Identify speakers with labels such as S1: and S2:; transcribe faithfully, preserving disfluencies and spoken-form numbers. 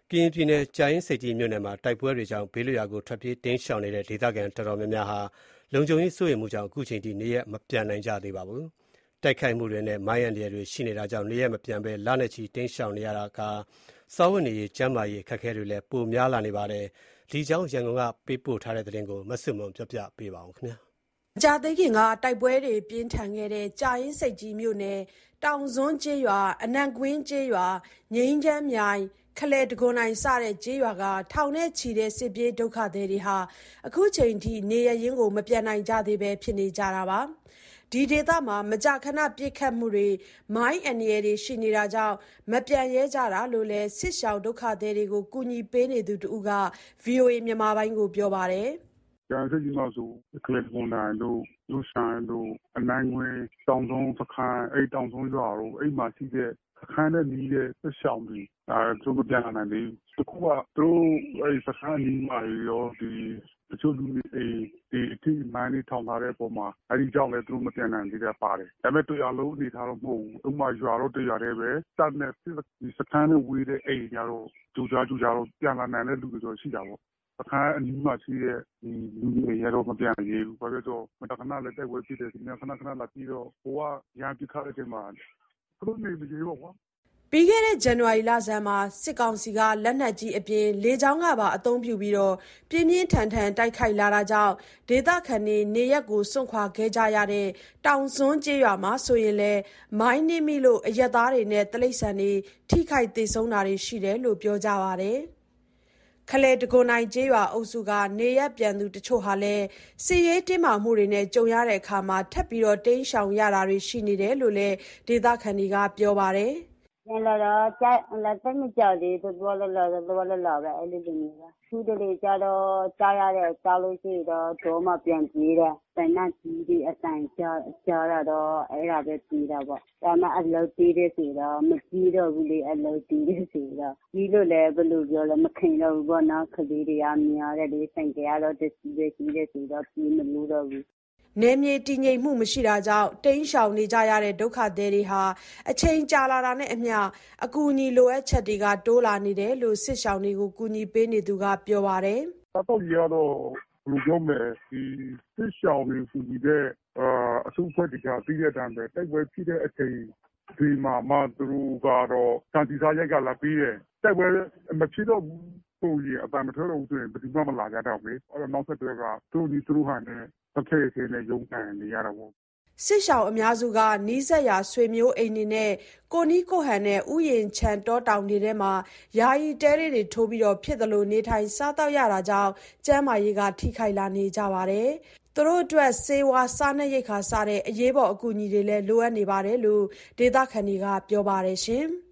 S1: ကရင်ပြည်နယ်ကြာအင်းဆိပ်ကြီးမြို့နယ်မှာတိုက်ပွဲတွေကြောင့်ဘေးလွတ်ရာကိုထွက်ပြေးတိမ်းရှောင်နေတဲ့ဒေသခံတော်တော်များများဟာလုံခြုံရေးစိုးရိမ်မှုကြောင့်အခုချိန်ထိနေရပ်မပြန်နိုင်ကြသေးပါဘူး။တိုက်ခိုက်မှုတွေနဲ့မိုင်းအန္တရာယ်တွေရှိနေတာကြောင့်နေရပ်မပြန်ဘဲလနဲ့ချီတိမ်းရှောင်နေရတာကစားဝတ်နေရေးကျန်းမာရေးအခက်အခဲတွေလည်းပိုများလာနေပါတယ်။ဒီအကြောင်းရန်ကုန်ကပေးပို့ထားတဲ့သတင်းကိုမဆုမွန်ပြောပြပေးပါမယ်။
S2: မကြာသေးခင်ကတိုက်ပွဲတွေပြင်းထန်ခဲ့တဲ့ကြာအင်းဆိပ်ကြီးမြို့နယ်တောင်စွန်းကျေးရွာအနံကွင်းကျေးရွာငြိမ်းချမ်းမြိုင်ခလဲတကွန်နိုင်စတဲ့ကျေးရွာကထောင်နဲ့ချီတဲ့စစ်ပြေးဒုက္ခသည်တွေဟာအခုချိန်ထိနေရင်းကိုမပြန်နိုင်ကြသေးပဲဖြစ်နေကြတာပါ။ဒီဒေသမှာမကြာခဏပြစ်ခတ်မှုတွေမိုင်းအန္တရာယ်တွေရှိနေတာကြောင့်မပြန်ရဲကြတာလို့လည်းစစ်ရှောင်ဒုက္ခသည်တွေကိုကူညီပေးနေသူတဦးက ဗွီအိုအေမြန်မာပိုင်းကိုပြောပါတယ်
S3: ။ကြာအင်းဆိပ်ကြီးမှာဆိုခလဲတကွန်နိုင်တို့လူဆိုင်တို့အနံကွင်းတောင်စွန်းစခန်းအဲ့တောင်စွန်းရွာတို့အဲ့မှာရှိတဲ့စခန်းနဲ့နီးတဲ့စစ်ရှောင်တွေအဲသူတို့ပြန်လာနိုင်တယ်။တခုကသူတို့အဲ့စခန်းနီးမှာရောဒီတချို့လူတွေဒီအထိမိုင်းတွေထောင်ထားတဲ့ပုံမှာအဲ့ဒီကြောင့်လည်းသူတို့မပြန်နိုင်သေးတဲ့ပါတယ်။ဒါပေမဲ့တရားလုံးအနေထားတော့မဟုတ်ဘူး။ဥပမာရွာတော့တရားတွေပဲစက်နဲ့ဒီစခန်းနဲ့ဝေးတဲ့အိမ်ကြတော့ကြူကြားကြူကြားတော့ပြန်လာနိုင်တဲ့လူတွေတော့ရှိတာပေါ့။အခါအနီးမှာရှိတဲ့ဒီလူတွေရတော့မပြန်ရဘူး။ဘာလို့လဲဆိုတော့မတခဏလည်းတိုက်ပွဲဖြစ်တယ်ဒီနေ့ခဏခဏလာပြီးတော့ဟိုကရန်ပြခတဲ့အချိန်မှာသူတို့နေမရေပေါ့ကွာ
S2: ပြီးခဲ့တဲ့ဇန်နဝါရီလဆန်းမှာစစ်ကောင်စီကလက်နက်ကြီးအပြင်လေကြောင်းကပါအသုံးပြုပြီးတော့ပြင်းပြင်းထန်ထန်တိုက်ခိုက်လာတာကြောင့်ဒေသခံတွေနေရက်ကိုစွန့်ခွာခဲ့ကြရတဲ့တောင်စွန်းကျေးရွာမှာဆိုရင်လေမိုင်းနစ်မိလို့အရက်သားတွေနဲ့တိရစ္ဆာန်တွေထိခိုက်သေဆုံးတာတွေရှိတယ်လို့ပြောကြပါတယ်။ခလဲတကွန်နိုင်ကျေးရွာအုပ်စုကနေရပ်ပြန်သူတချို့ဟာလည်းစစ်ရေးတင်းမာမှုတွေနဲ့ကြုံရတဲ့အခါမှာထပ်ပြီးတော့တိမ်းရှောင်ရတာတွေရှိနေတယ်လို့လည်းဒေသခံတွေကပြောပါတယ်။
S4: ပြန်လာတော့ကြက်လာတဲ့မကြောက်သေးသူတို့လည်းလာတော့လည်းလာပဲအဲ့လိုမျိုးပဲသူတို့လည်းကြတော့ကြားရတဲ့ကြားလို့ရှိတော့တော့မှပြန်ပြေးတယ်တနတ်ကြီးဒီအတိုင်ကြားကြားရတော့အဲ့ဒါပဲပြေးတာပေါ့ဒါမှအလုပ်ပြေးတဲ့စီတော့မပြေးတော့ဘူးလေအလုပ်ပြေးတဲ့စီတော့ပြီးလို့လည်းဘယ်လိုပြောလဲမခင်တော့ဘူးပေါ့နော်ခလေးတွေကများတယ်လေဆိုင်ကြရတော့တစီပဲစီးတဲ့စီတော့ပြေးမလို့တော့ဘူး
S2: နယ်မြေတည်ငြိမ်မှုမရှိတာကြောင့်တိမ်းရှောင်နေကြရတဲ့ဒုက္ခသည်တွေဟာအချိန်ကြာလာတာနဲ့အမျှအကူအညီလိုအပ်ချက်တွေကတိုးလာနေတယ်လို့စစ်ရှောင်တွေကိုကူညီပေးနေသူကပြောပါတယ်
S3: ။တော့ရတော့လူကြောင့်ပဲဒီစစ်ရှောင်တွေကူညီတဲ့အအစုအဖွဲ့တွေကပြီးတဲ့အတိုင်းပဲတိုက်ပွဲဖြစ်တဲ့အချိန်ဒီမှာမှသူတို့ကတော့စံတီစားရိုက်ကလာပြီးတယ်တိုက်ပွဲမဖြစ်တော့ဘူးပုံကြီးအပံမထွက်တော့ဘူးဆိုရင်ဘယ်သူမှမလာကြတော့ဘူးအဲ့တော့နောက်ဆက်တွဲကသူတို့ဒီသူတို့ဟန်နဲ့တစ်ခေတ်ခေတ်နဲ့ရုံးကန်နေရတာပေါ့
S2: စစ်ရှောင်အများစုကနီးစပ်ရာဆွေမျိုးအိမ်တွေနဲ့ကိုနီးကိုဟန်နဲ့ဥယျင်ချံတောတောင်တွေထဲမှာယာယီတဲတွေထိုးပြီးတော့ဖြစ်သလိုနေထိုင်စားတော့ရတာကြောင့်ကျန်းမာရေးကထိခိုက်လာနေကြပါတယ်။သူတို့အတွက်စေဝါစားနပ်ရိက္ခာစတဲ့အရေးပေါ်အကူအညီတွေလည်းလိုအပ်နေပါတယ်လို့ဒေသခံတွေကပြောပါတယ်ရှင်။